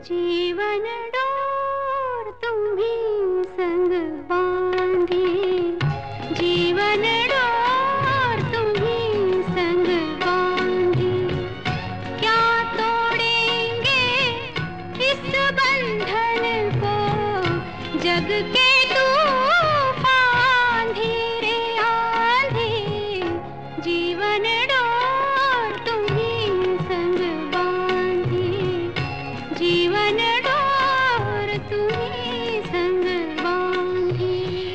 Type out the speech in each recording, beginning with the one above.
जीवन डोर तुम्ही संग बांधी, जीवन डोर तुम्ही संग बांधी। क्या तोड़ेंगे इस बंधन को जग के तूफान, धीरे आंधी। जीवन डोर तुम्ही संग बांधी, जीवन डोर तुम्ही संग बांधी।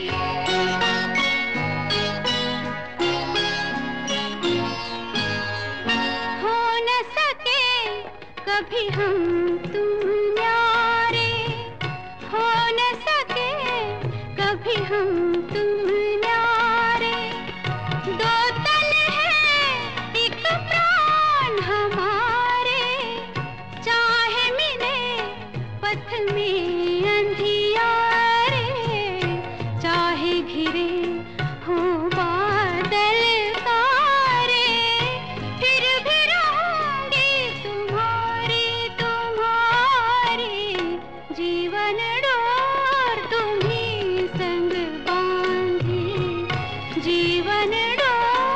हो न सके कभी हम तुम न्यारे, हो न सके कभी हम तुम न्यारे। दो तन है एक प्राण हमारे, चाहे मिले पथ में अंधियारे, चाहे घिरे हो बादल तारे। फिर भी रहूंगी तुम्हारी तुम्हारी, जीवन डोर तुम्ही संग बांधी, जीवन डोर।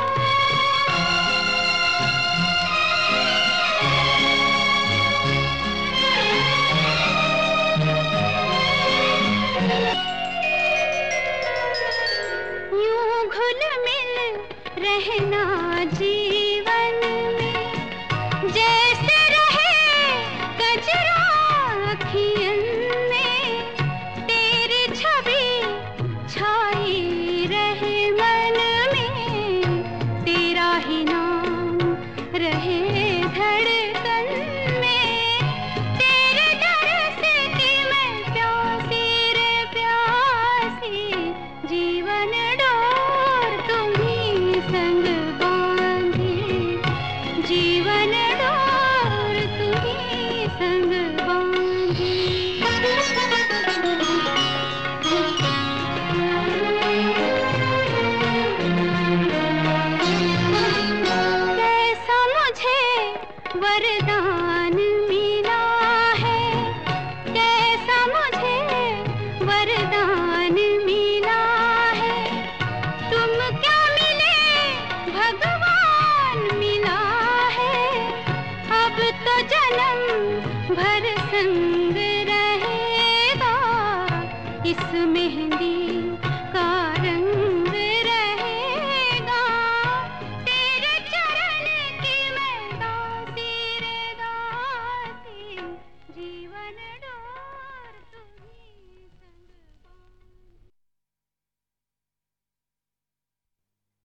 यूं घुल मिल रहना जीवन में, जैसे रहे कजरा अखियन में। तेरी छवि छाई रहे मन में, तेरा ही नाम रहे धड़कन में। तेरे डर से कि मैं प्यासी रे प्यासी, जीवन डोर तुम्ही संग बांधी, जीवन डोर तुम्ही संग बांधी। कैसा मुझे वरदान